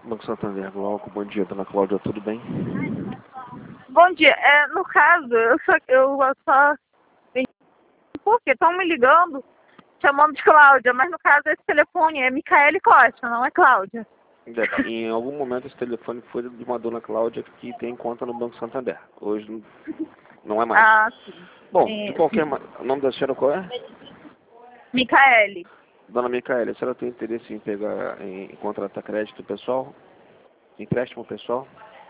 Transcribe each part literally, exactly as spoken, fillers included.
Banco Santander, Glauco, bom dia, dona Cláudia, tudo bem? Bom dia. É, no caso, eu só, eu só... Porque estão me ligando, chamando de Cláudia, mas no caso esse telefone é Micaele Costa, não é Cláudia. Em algum momento esse telefone foi de uma dona Cláudia que tem conta no Banco Santander. Hoje não, não é mais. Ah, sim. Bom, É, de qualquer maneira, o nome da senhora qual é? Micaele. Dona Micaele, a senhora tem interesse em pegar, em, em contratar crédito pessoal? Empréstimo pessoal?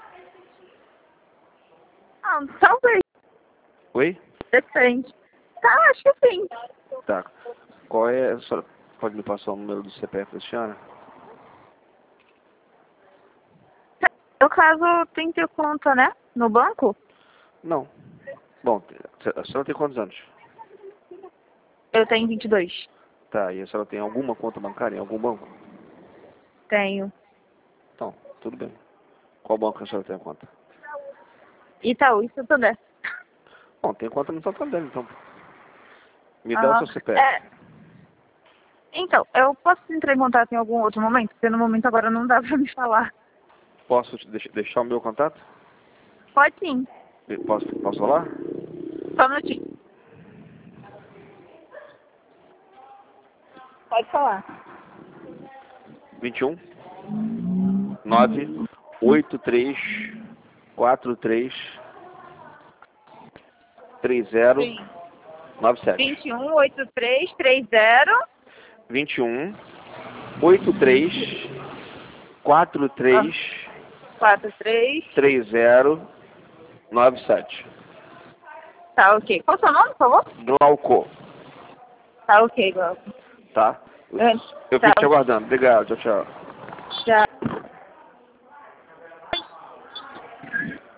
Ah, talvez. Oi? Depende. Tá, acho que sim. Tá. Qual é, a senhora pode me passar o número do C P F da senhora? No caso, tem que ter conta, né? No banco? Não. Bom, a senhora tem quantos anos? Eu tenho vinte e dois. Tá, e a senhora tem alguma conta bancária em algum banco? Tenho. Então, tudo bem. Qual banco a senhora tem a conta? Itaú e Santander. Bom, tem conta no Santander, então. Me dá o Ah, seu C P F. é. Então, eu posso entrar em contato em algum outro momento? Porque no momento agora não dá pra me falar. Posso te deix- deixar o meu contato? Pode sim. Posso, posso falar? Só um minutinho. Pode falar. vinte e um, nove, oito três, quatro três, três zero, Sim. nove sete. vinte e um, oitenta e três, trinta. vinte e um, oito três, quatro três, quatro três. três zero, nove sete. Tá, ok. Qual é o seu nome, por favor? Glauco, Tá, ok, Glauco. tá? É, Eu tá, fico te aguardando. Obrigado, tchau, tchau. já.